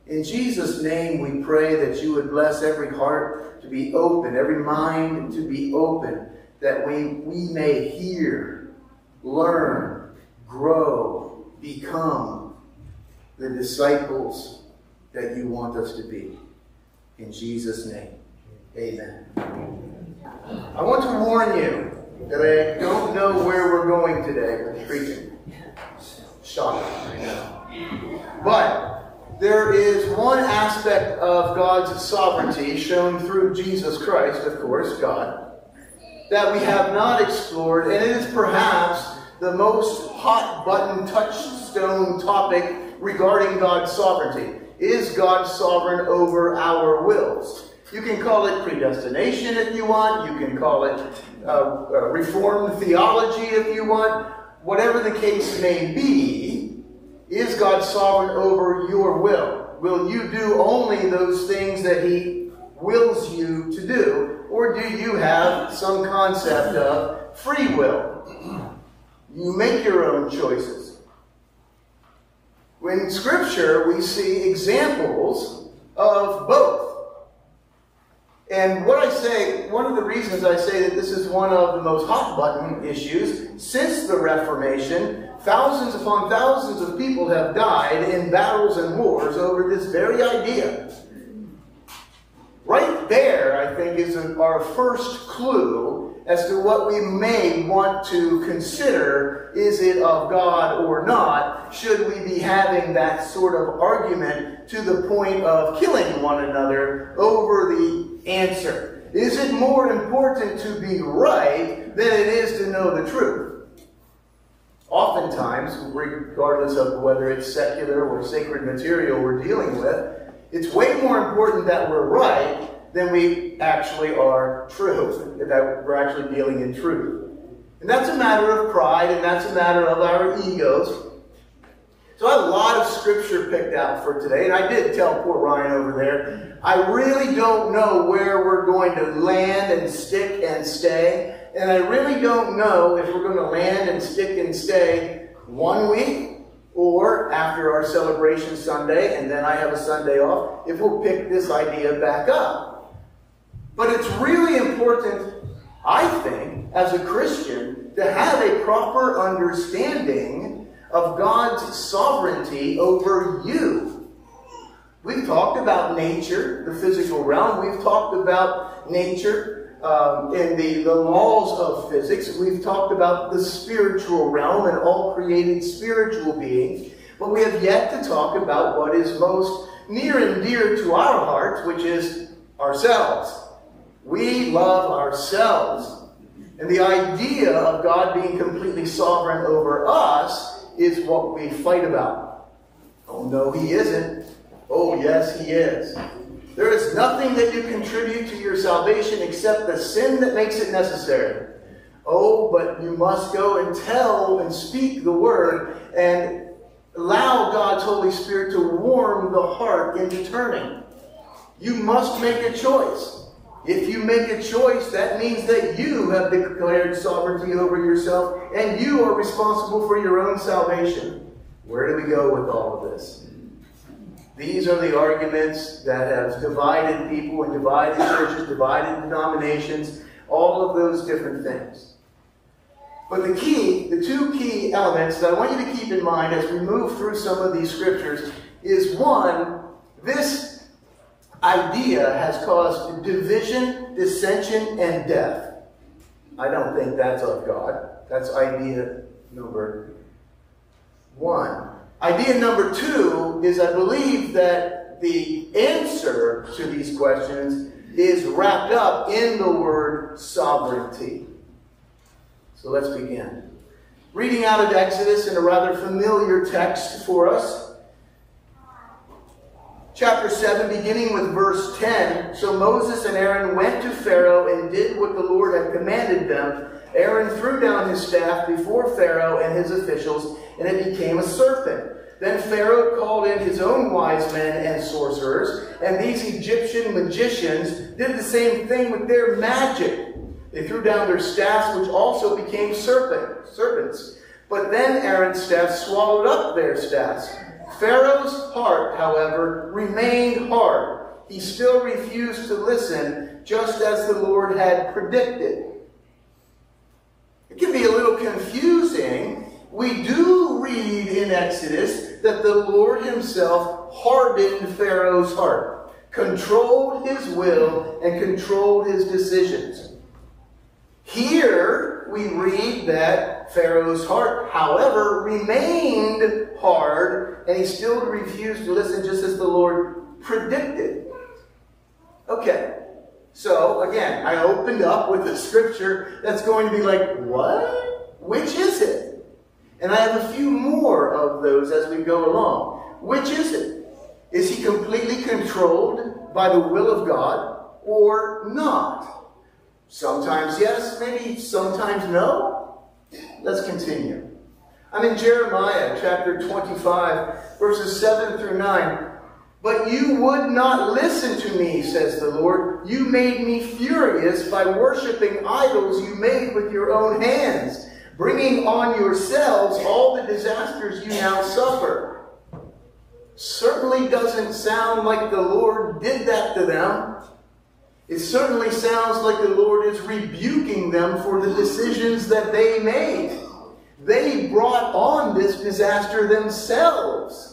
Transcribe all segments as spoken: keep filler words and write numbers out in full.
In Jesus' name, we pray that you would bless every heart to be open, every mind to be open, that we, we may hear, learn, grow, become the disciples that you want us to be. In Jesus' name, amen. I want to warn you that I don't know where we're going today with preaching. Shocking, I know. But there is one aspect of God's sovereignty shown through Jesus Christ, of course, God, that we have not explored, and it is perhaps the most hot-button touchstone topic regarding God's sovereignty. Is God sovereign over our wills? You can call it predestination if you want. You can call it uh, uh, Reformed theology if you want. Whatever the case may be, is God sovereign over your will? Will you do only those things that he wills you to do? Or do you have some concept of free will? You make your own choices. In Scripture, we see examples of both. And what I say, one of the reasons I say that this is one of the most hot-button issues, since the Reformation, thousands upon thousands of people have died in battles and wars over this very idea. Right there, I think, is our first clue as to what we may want to consider. Is it of God or not? Should we be having that sort of argument to the point of killing one another over the answer? Is it more important to be right than it is to know the truth? Oftentimes, regardless of whether it's secular or sacred material we're dealing with, it's way more important that we're right than we actually are true, that we're actually dealing in truth. And that's a matter of pride, and that's a matter of our egos. So I have a lot of scripture picked out for today, and I did tell poor Ryan over there, I really don't know where we're going to land and stick and stay, and I really don't know if we're going to land and stick and stay one week, or after our celebration Sunday, and then I have a Sunday off, if we'll pick this idea back up. But it's really important, I think, as a Christian, to have a proper understanding of God's sovereignty over you. We've talked about nature, the physical realm. We've talked about nature um, and the, the laws of physics. We've talked about the spiritual realm and all created spiritual beings. But we have yet to talk about what is most near and dear to our hearts, which is ourselves. We love ourselves. And the idea of God being completely sovereign over us is what we fight about. Oh, no, he isn't. Oh, yes, he is. There is nothing that you contribute to your salvation except the sin that makes it necessary. Oh, but you must go and tell and speak the word and allow God's Holy Spirit to warm the heart into turning. You must make a choice. If you make a choice, that means that you have declared sovereignty over yourself and you are responsible for your own salvation. Where do we go with all of this? These are the arguments that have divided people and divided churches, divided denominations, all of those different things. But the key, the two key elements that I want you to keep in mind as we move through some of these scriptures is, one, this idea has caused division, dissension, and death. I don't think that's of God. That's idea number one. Idea number two is I believe that the answer to these questions is wrapped up in the word sovereignty. So let's begin. Reading out of Exodus in a rather familiar text for us. Chapter seven, beginning with verse ten. So Moses and Aaron went to Pharaoh and did what the Lord had commanded them. Aaron threw down his staff before Pharaoh and his officials, and it became a serpent. Then Pharaoh called in his own wise men and sorcerers, and these Egyptian magicians did the same thing with their magic. They threw down their staffs, which also became serpent, serpents. But then Aaron's staff swallowed up their staffs. Pharaoh's heart, however, remained hard. He still refused to listen, just as the Lord had predicted. It can be a little confusing. We do read in Exodus that the Lord himself hardened Pharaoh's heart, controlled his will, and controlled his decisions. Here we read that Pharaoh's heart, however, remained hard, and he still refused to listen, just as the Lord predicted. Okay, so again, I opened up with a scripture that's going to be like, what? Which is it? And I have a few more of those as we go along. Which is it? Is he completely controlled by the will of God or not? Sometimes yes, maybe sometimes no. Let's continue. I'm in Jeremiah chapter twenty-five, verses seven through nine. But you would not listen to me, says the Lord. You made me furious by worshiping idols you made with your own hands, bringing on yourselves all the disasters you now suffer. Certainly doesn't sound like the Lord did that to them. It certainly sounds like the Lord is rebuking them for the decisions that they made. They brought on this disaster themselves.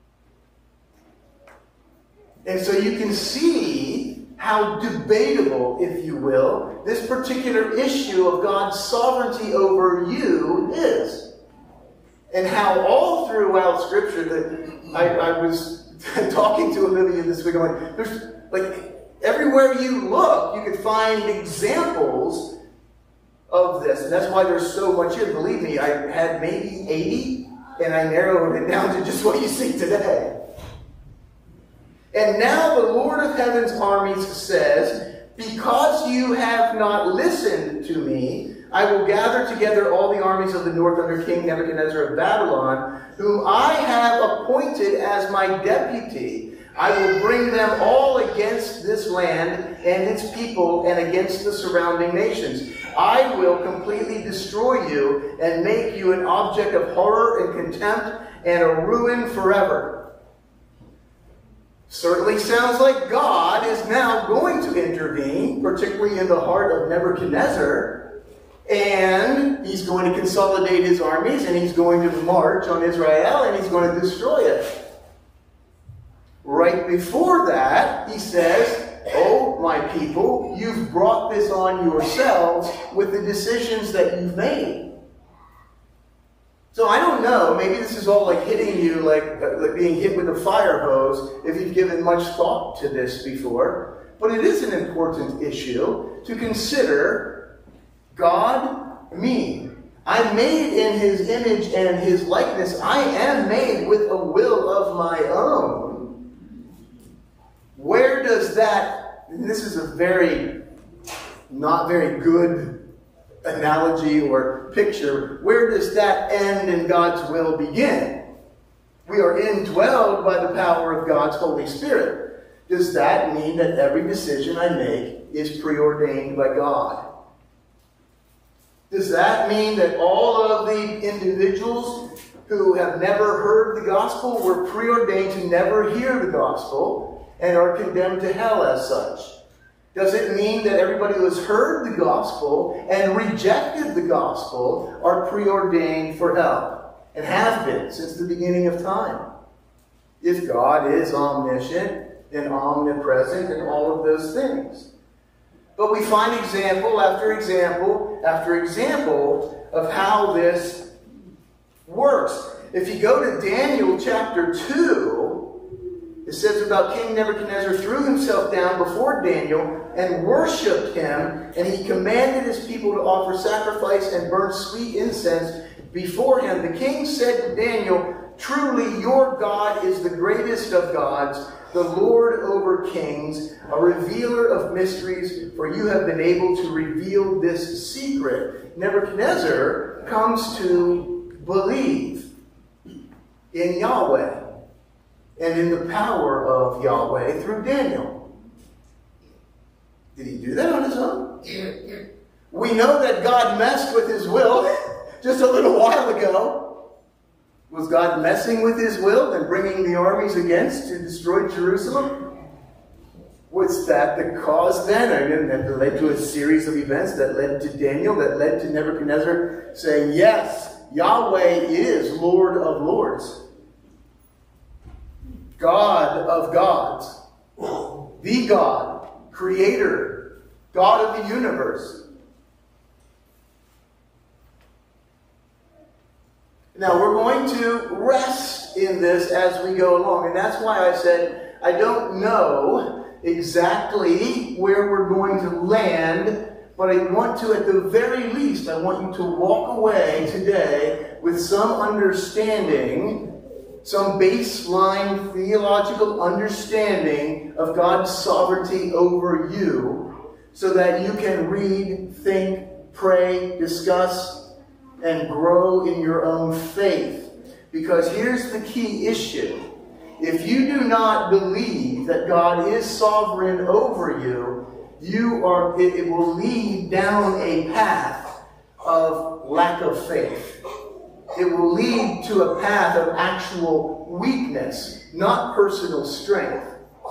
And so you can see how debatable, if you will, this particular issue of God's sovereignty over you is. And how all throughout Scripture, that I, I was talking to Olivia this week, going, there's like everywhere you look, you could find examples of this. And that's why there's so much here. Believe me, I had maybe eighty, and I narrowed it down to just what you see today. And now the Lord of Heaven's armies says, because you have not listened to me, I will gather together all the armies of the north under King Nebuchadnezzar of Babylon, whom I have appointed as my deputy. I will bring them all against this land and its people and against the surrounding nations. I will completely destroy you and make you an object of horror and contempt and a ruin forever. Certainly sounds like God is now going to intervene, particularly in the heart of Nebuchadnezzar, and he's going to consolidate his armies, and he's going to march on Israel, and he's going to destroy it. Right before that, he says, oh, my people, you've brought this on yourselves with the decisions that you've made. So I don't know, maybe this is all like hitting you like, uh, like being hit with a fire hose if you've given much thought to this before. But it is an important issue to consider God, me. I'm made in his image and his likeness. I am made with a will of my own. Where does that, and this is a very, not very good analogy or picture, where does that end and God's will begin? We are indwelled by the power of God's Holy Spirit. Does that mean that every decision I make is preordained by God? Does that mean that all of the individuals who have never heard the gospel were preordained to never hear the gospel and are condemned to hell as such? Does it mean that everybody who has heard the gospel and rejected the gospel are preordained for hell and have been since the beginning of time? If God is omniscient and omnipresent and all of those things. But we find example after example after example of how this works. If you go to Daniel chapter two, it says about King Nebuchadnezzar threw himself down before Daniel and worshipped him, and he commanded his people to offer sacrifice and burn sweet incense before him. The king said to Daniel, truly your God is the greatest of gods, the Lord over kings, a revealer of mysteries, for you have been able to reveal this secret. Nebuchadnezzar comes to believe in Yahweh and in the power of Yahweh through Daniel. Did he do that on his own? We know that God messed with his will just a little while ago. Was God messing with his will and bringing the armies against to destroy Jerusalem? Was that the cause then? I mean, that led to a series of events that led to Daniel, that led to Nebuchadnezzar saying, yes, Yahweh is Lord of lords, God of gods, the God, Creator, God of the universe. Now, we're going to rest in this as we go along. And that's why I said I don't know exactly where we're going to land, but I want to, at the very least, I want you to walk away today with some understanding, some baseline theological understanding of God's sovereignty over you, so that you can read, think, pray, discuss, and grow in your own faith. Because here's the key issue. If you do not believe that God is sovereign over you, you are, it, it will lead down a path of lack of faith. It will lead to a path of actual weakness, not personal strength.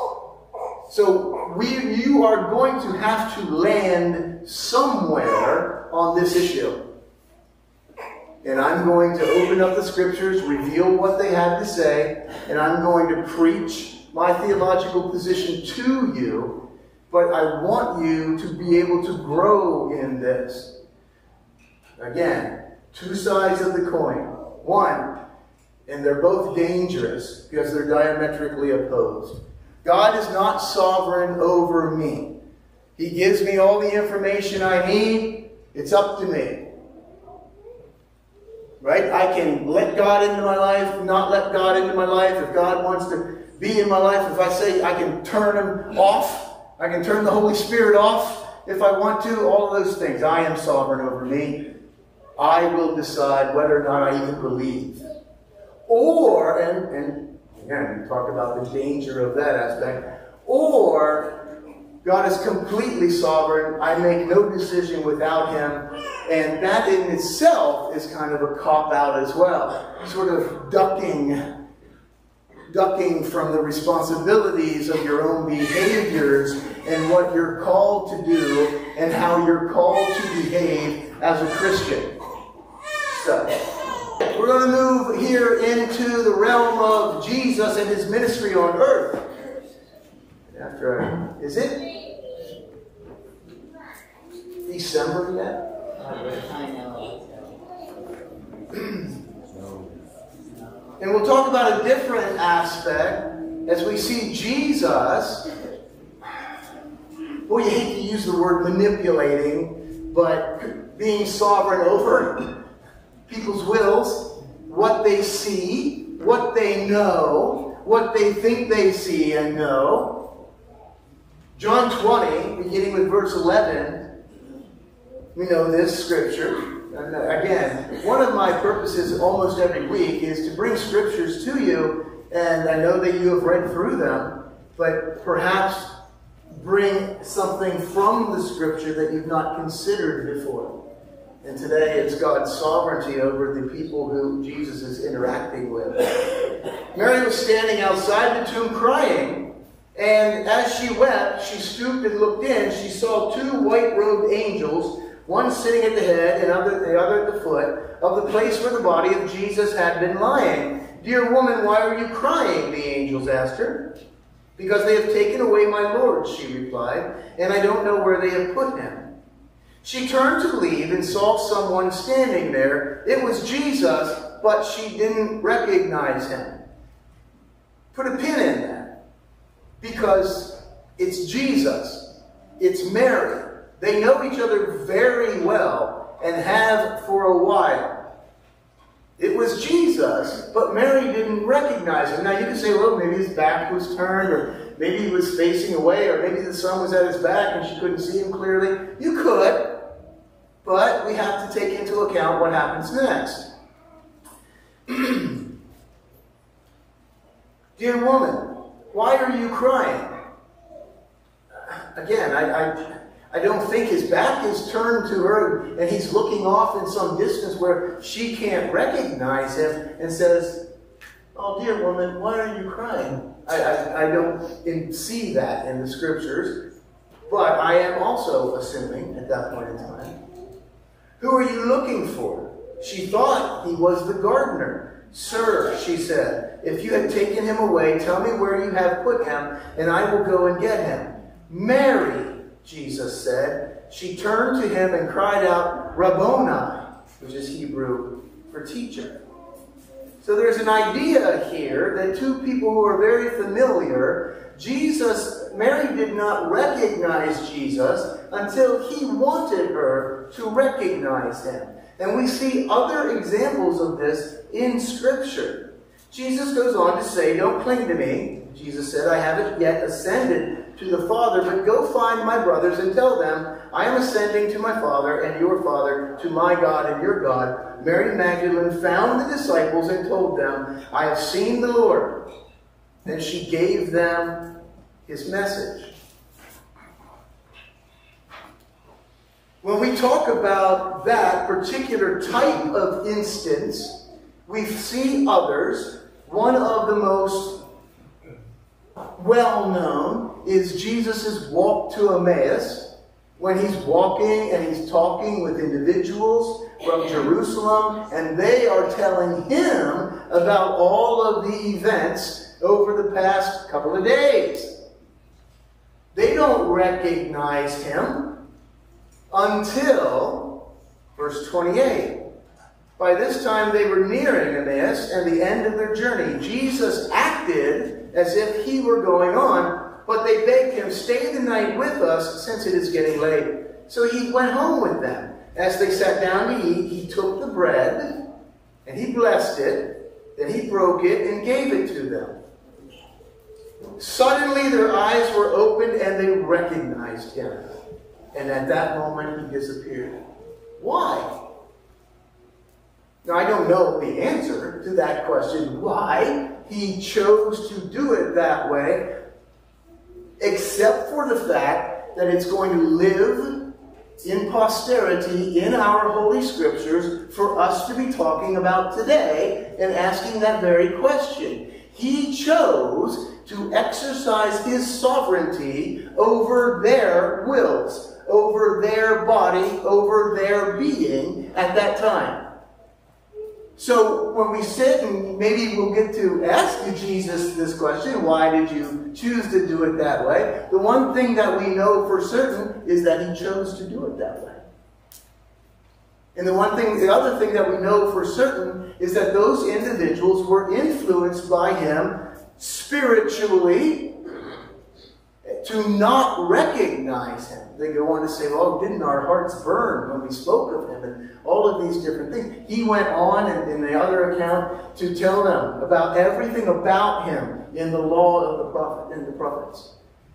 So we, you are going to have to land somewhere on this issue. And I'm going to open up the scriptures, reveal what they have to say, and I'm going to preach my theological position to you, but I want you to be able to grow in this. Again, two sides of the coin. One, and they're both dangerous because they're diametrically opposed. God is not sovereign over me. He gives me all the information I need. It's up to me. Right? I can let God into my life, not let God into my life. If God wants to be in my life, if I say I can turn him off, I can turn the Holy Spirit off if I want to, all of those things. I am sovereign over me. I will decide whether or not I even believe. Or, and, and again, we talked about the danger of that aspect, or God is completely sovereign. I make no decision without him. And that in itself is kind of a cop-out as well. Sort of ducking, ducking from the responsibilities of your own behaviors and what you're called to do and how you're called to behave as a Christian. So, we're going to move here into the realm of Jesus and his ministry on earth. After I, is it December yet? I know. And we'll talk about a different aspect as we see Jesus. Well, you hate to use the word manipulating, but being sovereign over people's wills, what they see, what they know, what they think they see and know. John twenty, beginning with verse eleven, we know this scripture. And again, one of my purposes almost every week is to bring scriptures to you, and I know that you have read through them, but perhaps bring something from the scripture that you've not considered before. And today it's God's sovereignty over the people who Jesus is interacting with. Mary was standing outside the tomb crying. And as she wept, she stooped and looked in. She saw two white-robed angels, one sitting at the head and other, the other at the foot, of the place where the body of Jesus had been lying. "Dear woman, why are you crying?" the angels asked her. "Because they have taken away my Lord," she replied, "and I don't know where they have put him." She turned to leave and saw someone standing there. It was Jesus, but she didn't recognize him. Put a pin in that. Because it's Jesus. It's Mary. They know each other very well and have for a while. It was Jesus, but Mary didn't recognize him. Now you can say, well, maybe his back was turned, or maybe he was facing away, or maybe the sun was at his back and she couldn't see him clearly. You could, but we have to take into account what happens next. "Dear woman, why are you crying?" Again, I, I, I don't think his back is turned to her and he's looking off in some distance where she can't recognize him and says, "Oh, dear woman, why are you crying?" I, I, I don't in, see that in the scriptures, but I am also assuming at that point in time. "Who are you looking for?" She thought he was the gardener. "Sir," she said, "if you had taken him away, tell me where you have put him, and I will go and get him." "Mary," Jesus said. She turned to him and cried out, "Rabboni," which is Hebrew for teacher. So there's an idea here that two people who are very familiar, Jesus, Mary did not recognize Jesus until he wanted her to recognize him. And we see other examples of this in Scripture. Jesus goes on to say, "Don't cling to me." Jesus said, "I haven't yet ascended to the Father, but go find my brothers and tell them, I am ascending to my Father and your Father, to my God and your God." Mary Magdalene found the disciples and told them, "I have seen the Lord." Then she gave them his message. When we talk about that particular type of instance, we see others. One of the most well-known is Jesus' walk to Emmaus, when he's walking and he's talking with individuals from Jerusalem, and they are telling him about all of the events over the past couple of days. They don't recognize him until verse twenty-eight. By this time they were nearing Emmaus and the end of their journey. Jesus acted as if he were going on, but they begged him, "Stay the night with us, since it is getting late." So he went home with them. As they sat down to eat, he took the bread, and he blessed it, then he broke it and gave it to them. Suddenly their eyes were opened, and they recognized him. And at that moment he disappeared. Why? Now, I don't know the answer to that question, why he chose to do it that way, except for the fact that it's going to live in posterity in our Holy Scriptures for us to be talking about today and asking that very question. He chose to exercise his sovereignty over their wills, over their body, over their being at that time. So when we sit, and maybe we'll get to ask Jesus this question, why did you choose to do it that way? The one thing that we know for certain is that he chose to do it that way. And the one thing, the other thing that we know for certain is that those individuals were influenced by him spiritually to not recognize him. They go on to say, "Well, didn't our hearts burn when we spoke of him?" And all of these different things. He went on in, in the other account to tell them about everything about him in the law of the prophet and the prophets.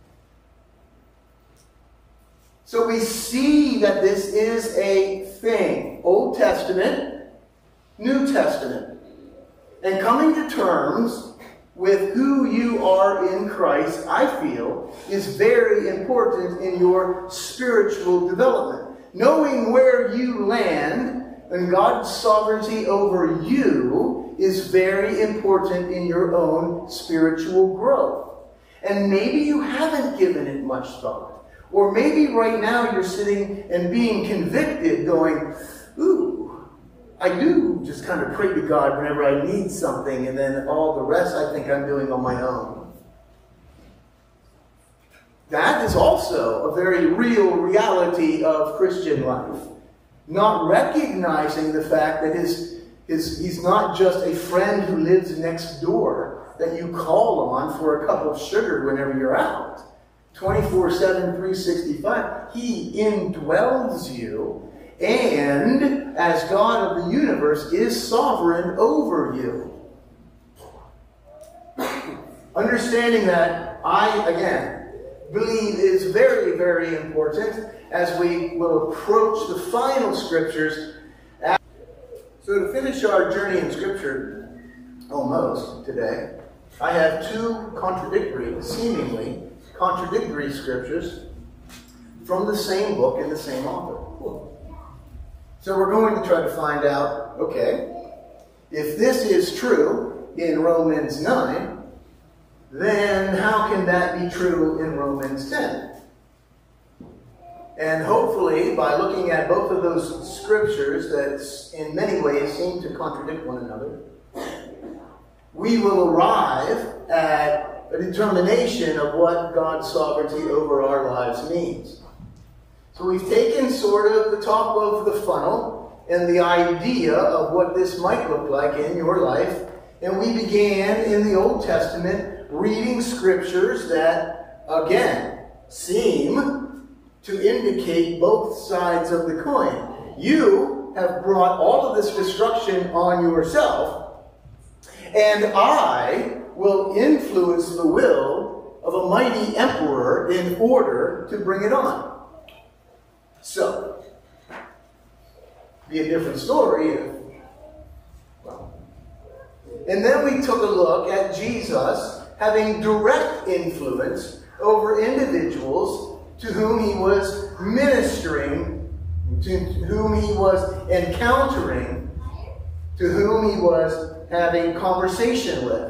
So we see that this is a thing. Old Testament, New Testament. And coming to terms with who you are in Christ, I feel, is very important in your spiritual development. Knowing where you land and God's sovereignty over you is very important in your own spiritual growth. And maybe you haven't given it much thought. Or maybe right now you're sitting and being convicted going, ooh, I do just kind of pray to God whenever I need something, and then all the rest I think I'm doing on my own. That is also a very real reality of Christian life. Not recognizing the fact that his, his, he's not just a friend who lives next door that you call on for a cup of sugar whenever you're out. twenty-four seven, three sixty-five. He indwells you, and as God of the universe is sovereign over you. Understanding that, I, again, believe is very, very important as we will approach the final scriptures. So to finish our journey in Scripture, almost, today, I have two contradictory, seemingly contradictory scriptures. from the same book and the same author. So we're going to try to find out, okay, if this is true in Romans nine, then how can that be true in Romans ten? And hopefully, by looking at both of those scriptures that in many ways seem to contradict one another, we will arrive at a determination of what God's sovereignty over our lives means. So we've taken sort of the top of the funnel and the idea of what this might look like in your life, and we began in the Old Testament reading scriptures that, again, seem to indicate both sides of the coin. You have brought all of this destruction on yourself, and I will influence the will of a mighty emperor in order to bring it on. So, be a different story if, well. And then we took a look at Jesus having direct influence over individuals to whom he was ministering, to whom he was encountering, to whom he was having conversation with.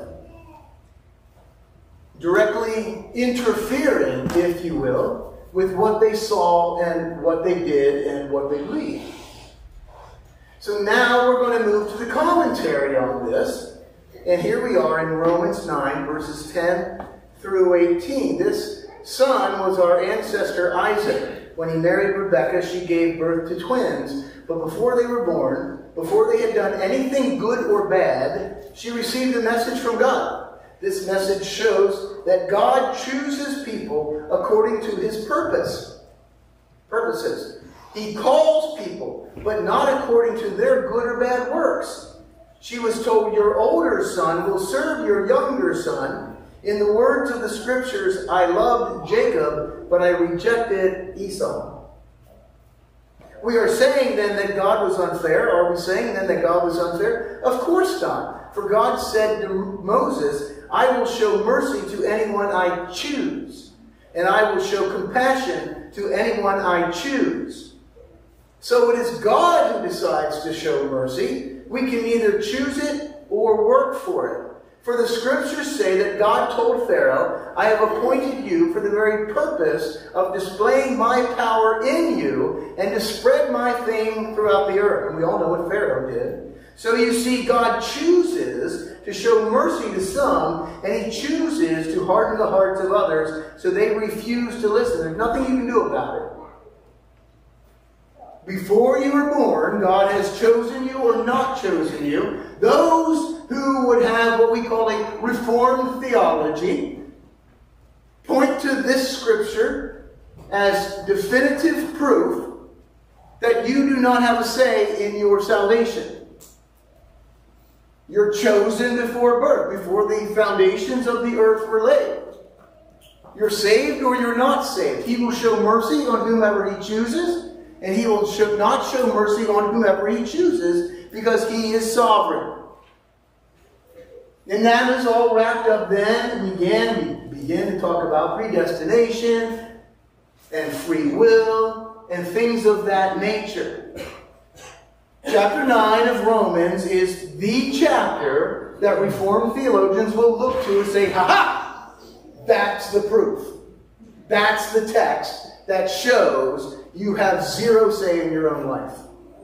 Directly interfering, if you will, with what they saw and what they did and what they believed. So now we're going to move to the commentary on this. And here we are in Romans nine, verses ten through eighteen. This son was our ancestor Isaac. When he married Rebekah, she gave birth to twins. But before they were born, before they had done anything good or bad, she received a message from God. This message shows that God chooses people according to his purpose. Purposes. He calls people, but not according to their good or bad works. She was told, your older son will serve your younger son. In the words of the scriptures, I loved Jacob, but I rejected Esau. We are saying then that God was unfair. Are we saying then that God was unfair? Of course not. For God said to Moses, I will show mercy to anyone I choose, and I will show compassion to anyone I choose. So it is God who decides to show mercy. We can either choose it or work for it. For the scriptures say that God told Pharaoh, I have appointed you for the very purpose of displaying my power in you and to spread my fame throughout the earth. And we all know what Pharaoh did. So you see, God chooses to show mercy to some, and he chooses to harden the hearts of others so they refuse to listen. There's nothing you can do about it. Before you were born, God has chosen you or not chosen you. Those who would have what we call a Reformed theology point to this scripture as definitive proof that you do not have a say in your salvation. You're chosen before birth, before the foundations of the earth were laid. You're saved or you're not saved. He will show mercy on whomever he chooses, and he will show, not show mercy on whomever he chooses, because he is sovereign. And that is all wrapped up then. Again, we begin to talk about predestination and free will and things of that nature. Chapter nine of Romans is the chapter that Reformed theologians will look to and say, ha ha! That's the proof. That's the text that shows you have zero say in your own life.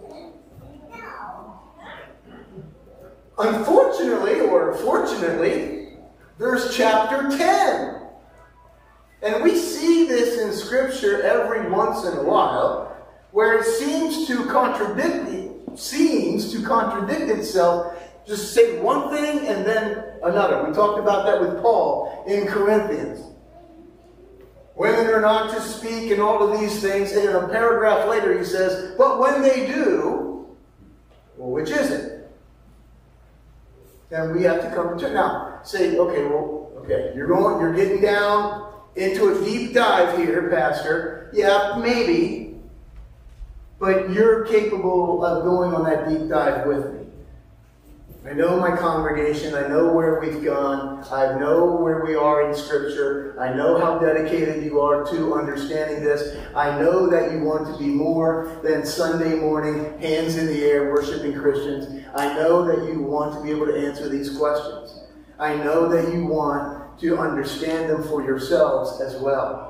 Unfortunately, or fortunately, there's chapter ten. And we see this in Scripture every once in a while, where it seems to contradict seems to contradict itself. Just say one thing and then another. We talked about that with Paul in Corinthians. Women are not to speak and all of these things. And in a paragraph later he says, but when they do, well, which is it? Then we have to come to now. Say, okay, well, okay, you're going, you're getting down into a deep dive here, Pastor. Yeah, maybe. But you're capable of going on that deep dive with me. I know my congregation. I know where we've gone. I know where we are in Scripture. I know how dedicated you are to understanding this. I know that you want to be more than Sunday morning, hands in the air, worshiping Christians. I know that you want to be able to answer these questions. I know that you want to understand them for yourselves as well.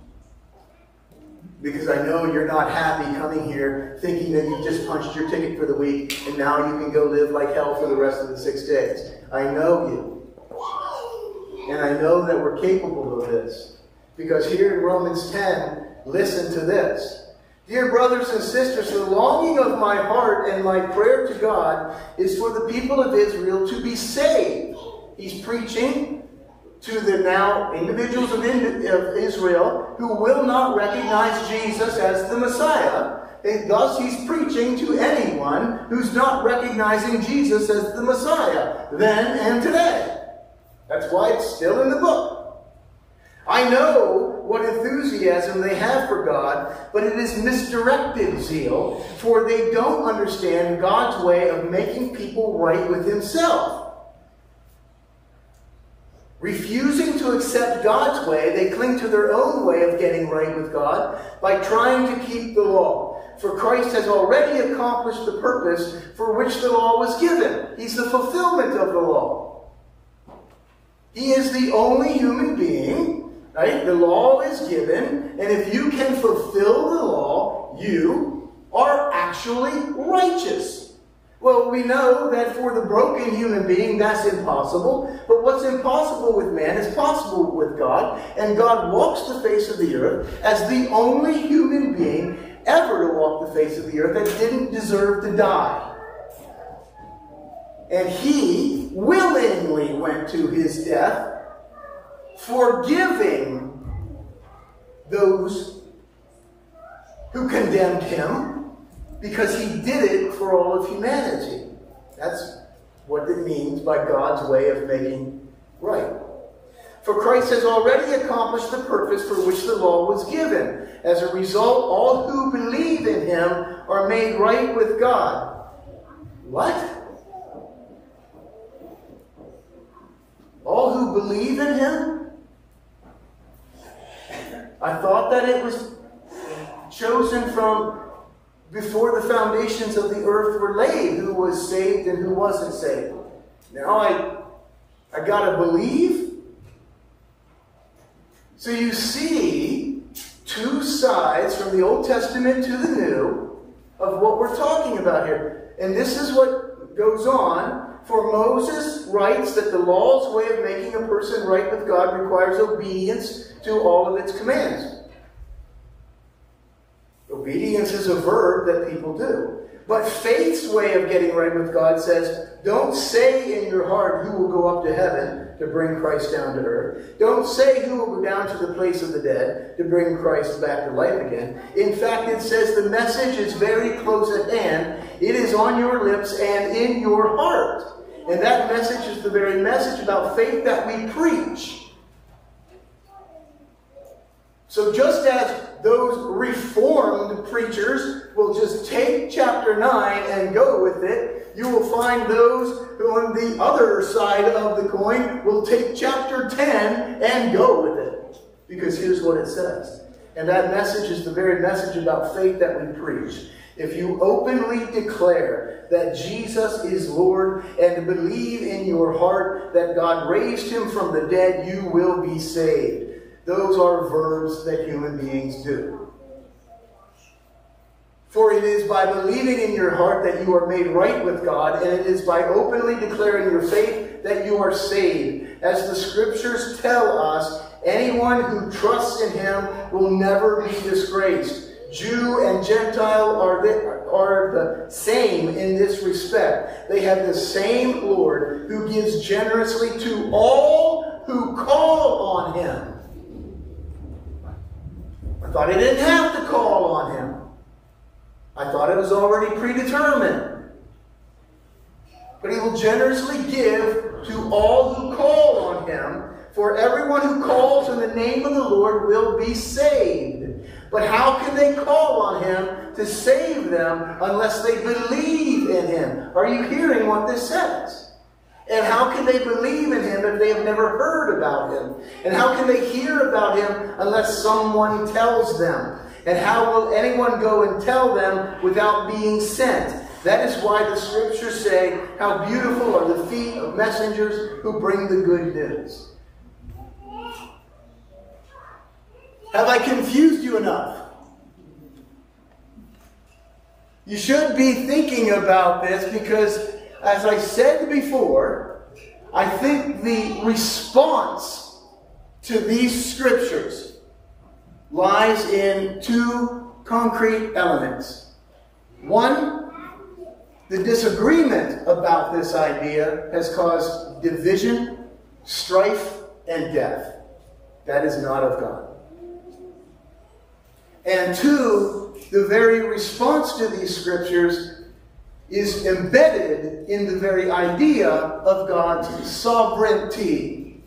Because I know you're not happy coming here thinking that you just punched your ticket for the week and now you can go live like hell for the rest of the six days. I know you. And I know that we're capable of this. Because here in Romans ten, listen to this. Dear brothers and sisters, the longing of my heart and my prayer to God is for the people of Israel to be saved. He's preaching to the now individuals of Israel who will not recognize Jesus as the Messiah. And thus he's preaching to anyone who's not recognizing Jesus as the Messiah, then and today. That's why it's still in the book. I know what enthusiasm they have for God, but it is misdirected zeal, for they don't understand God's way of making people right with himself. Refusing to accept God's way, they cling to their own way of getting right with God by trying to keep the law. For Christ has already accomplished the purpose for which the law was given. He's the fulfillment of the law. He is the only human being, right? The law is given, and if you can fulfill the law, you are actually righteous. Well, we know that for the broken human being, that's impossible. But what's impossible with man is possible with God. And God walks the face of the earth as the only human being ever to walk the face of the earth that didn't deserve to die. And he willingly went to his death, forgiving those who condemned him, because he did it for all of humanity. That's what it means by God's way of making right. For Christ has already accomplished the purpose for which the law was given. As a result, all who believe in him are made right with God. What? All who believe in him? I thought that it was chosen from before the foundations of the earth were laid, who was saved and who wasn't saved. Now I, I gotta believe. So you see two sides from the Old Testament to the New of what we're talking about here. And this is what goes on. For Moses writes that the law's way of making a person right with God requires obedience to all of its commands. Obedience is a verb that people do. But faith's way of getting right with God says, don't say in your heart who will go up to heaven to bring Christ down to earth. Don't say who will go down to the place of the dead to bring Christ back to life again. In fact, it says the message is very close at hand. It is on your lips and in your heart. And that message is the very message about faith that we preach. So just as those reformed preachers will just take chapter nine and go with it, you will find those who on the other side of the coin will take chapter ten and go with it. Because here's what it says. And that message is the very message about faith that we preach. If you openly declare that Jesus is Lord and believe in your heart that God raised him from the dead, you will be saved. Those are verbs that human beings do. For it is by believing in your heart that you are made right with God, and it is by openly declaring your faith that you are saved. As the Scriptures tell us, anyone who trusts in him will never be disgraced. Jew and Gentile are the, are the same in this respect. They have the same Lord who gives generously to all who call on him. I thought he didn't have to call on him. I thought it was already predetermined. But he will generously give to all who call on him. For everyone who calls in the name of the Lord will be saved. But how can they call on him to save them unless they believe in him? Are you hearing what this says? And how can they believe in him if they have never heard about him? And how can they hear about him unless someone tells them? And how will anyone go and tell them without being sent? That is why the scriptures say, how beautiful are the feet of messengers who bring the good news. Have I confused you enough? You should be thinking about this because, as I said before, I think the response to these scriptures lies in two concrete elements. One, the disagreement about this idea has caused division, strife, and death. That is not of God. And two, the very response to these scriptures is embedded in the very idea of God's sovereignty.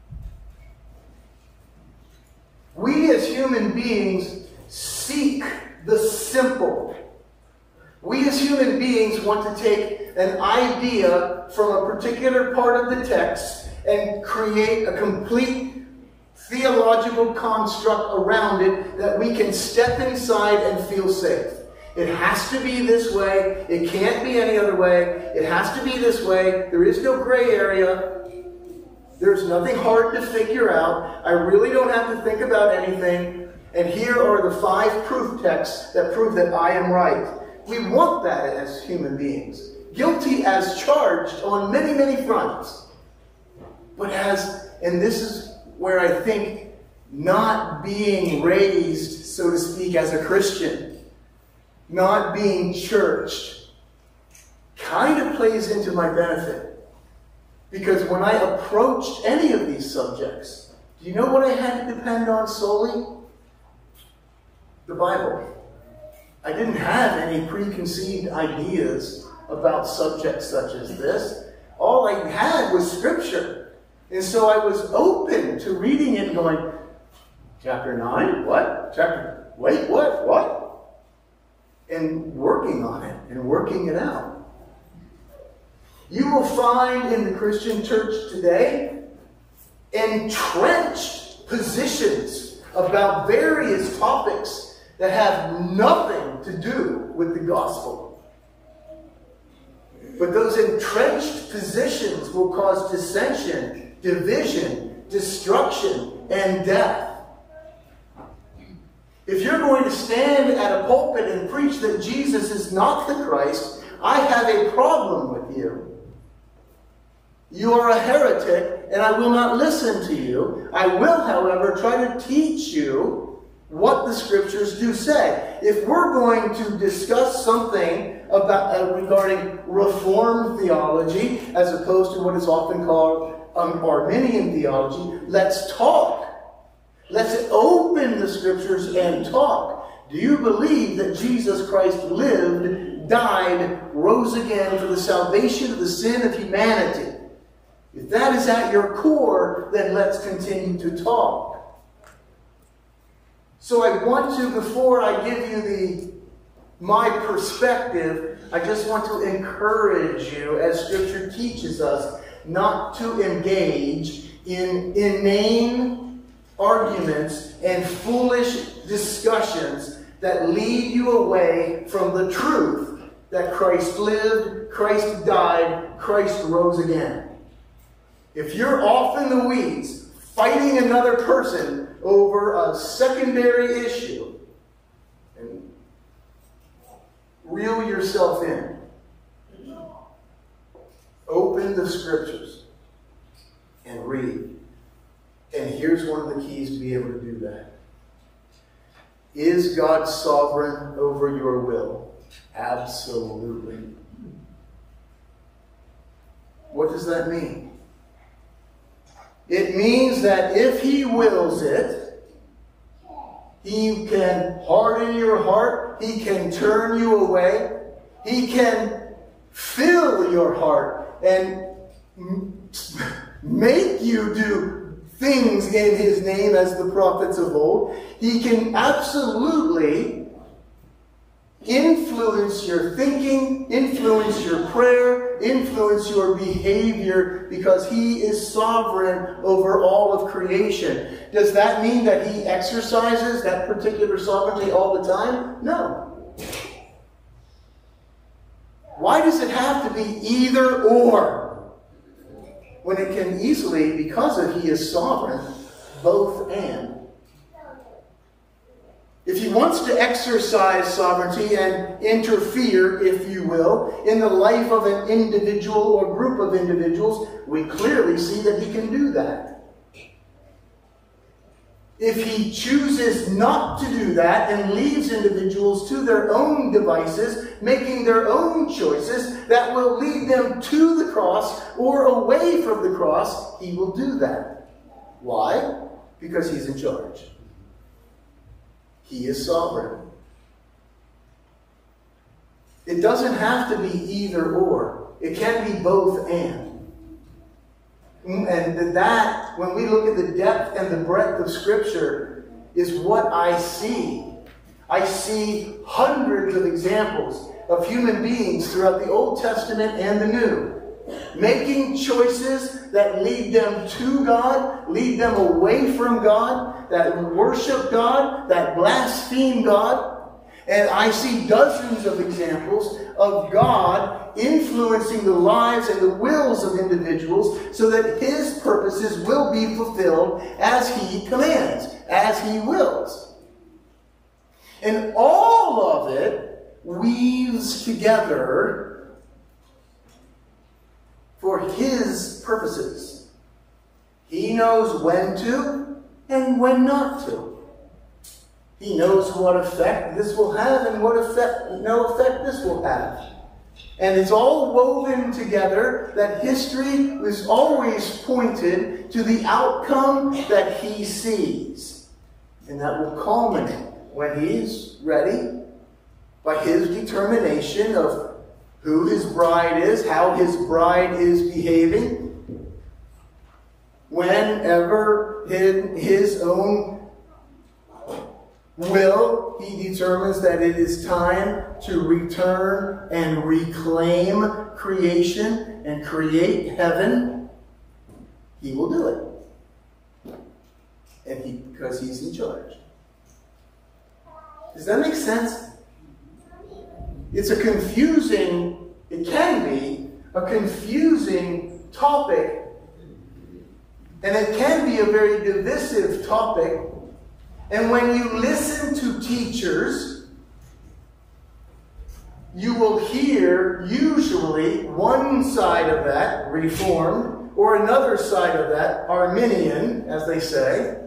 We as human beings seek the simple. We as human beings want to take an idea from a particular part of the text and create a complete theological construct around it that we can step inside and feel safe. It has to be this way. It can't be any other way. It has to be this way. There is no gray area. There's nothing hard to figure out. I really don't have to think about anything. And here are the five proof texts that prove that I am right. We want that as human beings. Guilty as charged on many, many fronts. But as, and this is where I think not being raised, so to speak, as a Christian, not being churched, kind of plays into my benefit. Because when I approached any of these subjects, do you know what I had to depend on solely? The Bible. I didn't have any preconceived ideas about subjects such as this. All I had was Scripture. And so I was open to reading it and going, chapter nine? What? Chapter, wait, what? What? And working on it and working it out. You will find in the Christian church today entrenched positions about various topics that have nothing to do with the gospel. But those entrenched positions will cause dissension, division, destruction, and death. If you're going to stand at a pulpit and preach that Jesus is not the Christ, I have a problem with you. You are a heretic, and I will not listen to you. I will, however, try to teach you what the Scriptures do say. If we're going to discuss something about uh, regarding Reformed theology, as opposed to what is often called um, Arminian theology, let's talk. Let's open the Scriptures and talk. Do you believe that Jesus Christ lived, died, rose again for the salvation of the sin of humanity? If that is at your core, then let's continue to talk. So I want to, before I give you the my perspective, I just want to encourage you, as Scripture teaches us, not to engage in inane arguments and foolish discussions that lead you away from the truth that Christ lived, Christ died, Christ rose again. If you're off in the weeds, fighting another person over a secondary issue, and reel yourself in. Open the Scriptures and read. And here's one of the keys to be able to do that. Is God sovereign over your will? Absolutely. What does that mean? It means that if He wills it, He can harden your heart. He can turn you away. He can fill your heart and make you do things in His name as the prophets of old. He can absolutely influence your thinking, influence your prayer, influence your behavior, because He is sovereign over all of creation. Does that mean that He exercises that particular sovereignty all the time? No. Why does it have to be either or? When it can easily, because of He is sovereign, both and. If He wants to exercise sovereignty and interfere, if you will, in the life of an individual or group of individuals, we clearly see that He can do that. If He chooses not to do that and leaves individuals to their own devices, making their own choices that will lead them to the cross or away from the cross, He will do that. Why? Because He's in charge. He is sovereign. It doesn't have to be either or. It can be both and. And that, when we look at the depth and the breadth of Scripture, is what I see. I see hundreds of examples of human beings throughout the Old Testament and the New, making choices that lead them to God, lead them away from God, that worship God, that blaspheme God. And I see dozens of examples of God influencing the lives and the wills of individuals so that His purposes will be fulfilled as He commands, as He wills. And all of it weaves together for His purposes. He knows when to and when not to. He knows what effect this will have and what effect, no effect this will have. And it's all woven together that history is always pointed to the outcome that He sees. And that will culminate when He's ready, by His determination of who His bride is, how His bride is behaving, whenever in His own will, He determines that it is time to return and reclaim creation and create heaven, He will do it. And he, because He's in charge. Does that make sense? It's a confusing, it can be a confusing topic, and it can be a very divisive topic. And when you listen to teachers, you will hear usually one side of that, Reformed, or another side of that, Arminian, as they say.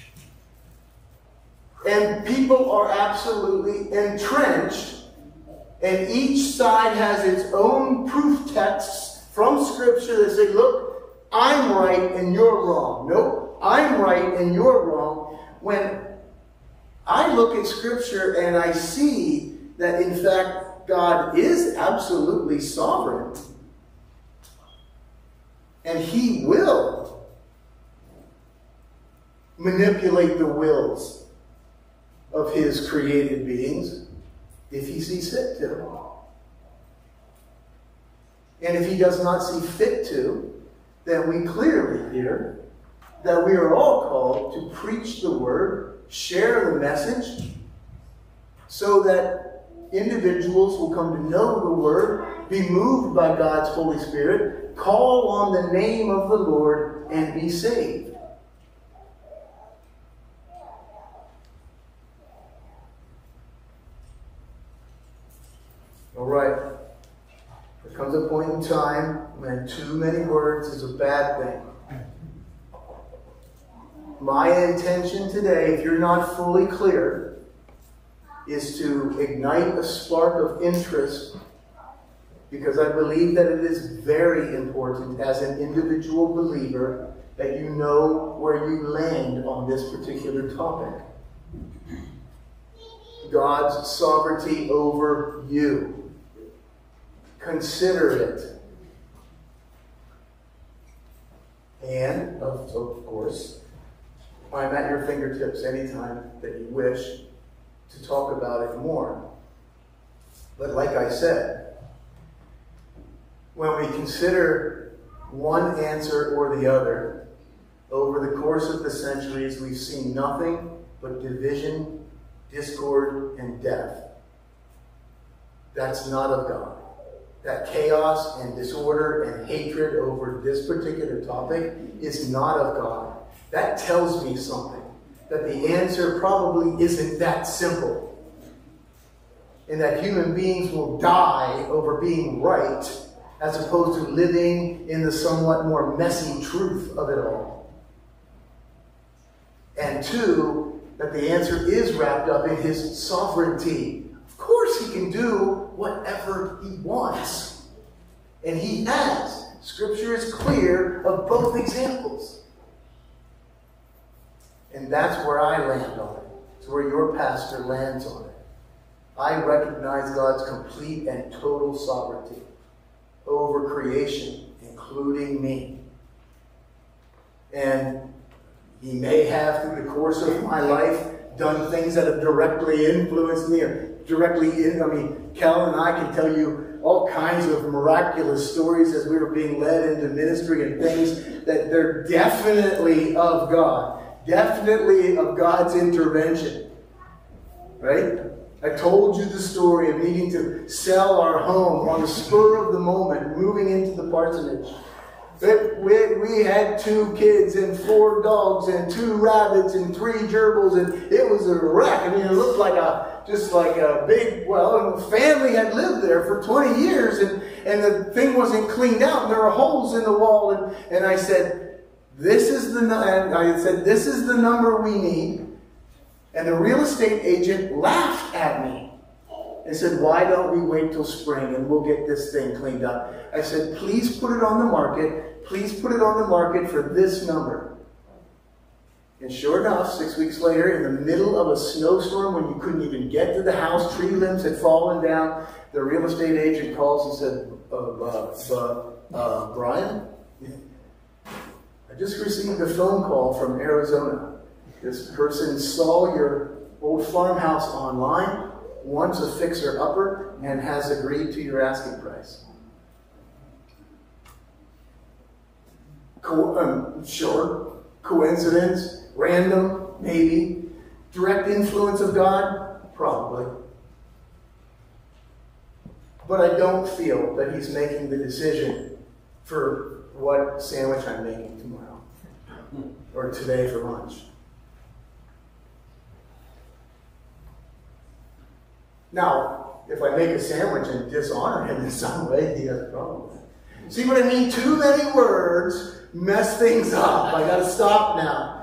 And people are absolutely entrenched, and each side has its own proof texts from Scripture that say, look, I'm right and you're wrong. Nope, I'm right and you're wrong. When I look at Scripture and I see that, in fact, God is absolutely sovereign. And He will manipulate the wills of His created beings if He sees fit to. And if He does not see fit to, then we clearly hear that we are all called to preach the Word, share the message, so that individuals will come to know the Word, be moved by God's Holy Spirit, call on the name of the Lord, and be saved. All right. There comes a point in time when too many words is a bad thing. My intention today, if you're not fully clear, is to ignite a spark of interest, because I believe that it is very important as an individual believer that you know where you land on this particular topic. God's sovereignty over you. Consider it. And, of, of course, I'm at your fingertips anytime that you wish to talk about it more. But like I said, when we consider one answer or the other, over the course of the centuries, we've seen nothing but division, discord, and death. That's not of God. That chaos and disorder and hatred over this particular topic is not of God. That tells me something. That the answer probably isn't that simple. And that human beings will die over being right as opposed to living in the somewhat more messy truth of it all. And two, that the answer is wrapped up in his sovereignty. Of course he can do whatever he wants. And he has. Scripture is clear of both examples. And that's where I land on it. It's where your pastor lands on it. I recognize God's complete and total sovereignty over creation, including me. And he may have, through the course of my life, done things that have directly influenced me, or directly, in, I mean, Cal and I can tell you all kinds of miraculous stories as we were being led into ministry and things that they're definitely of God. Definitely of God's intervention. Right? I told you the story of needing to sell our home on the spur of the moment, moving into the parsonage. We, we had two kids and four dogs and two rabbits and three gerbils, and it was a wreck. I mean, it looked like a just like a big, well, a family had lived there for twenty years, and, and the thing wasn't cleaned out, and there were holes in the wall, and, and I said, this is the and I said, this is the number we need. And the real estate agent laughed at me and said, why don't we wait till spring and we'll get this thing cleaned up? I said, please put it on the market. Please put it on the market for this number. And sure enough, six weeks later, in the middle of a snowstorm when you couldn't even get to the house, tree limbs had fallen down, the real estate agent calls and said, uh, uh, uh, uh, Brian, I just received a phone call from Arizona. This person saw your old farmhouse online, wants a fixer-upper, and has agreed to your asking price. Co um, sure. Coincidence? Random? Maybe. Direct influence of God? Probably. But I don't feel that he's making the decision for what sandwich I'm making tomorrow. Or today for lunch. Now, if I make a sandwich and dishonor him in some way, he has a problem with it. See what I mean? Too many words mess things up. I got to stop now.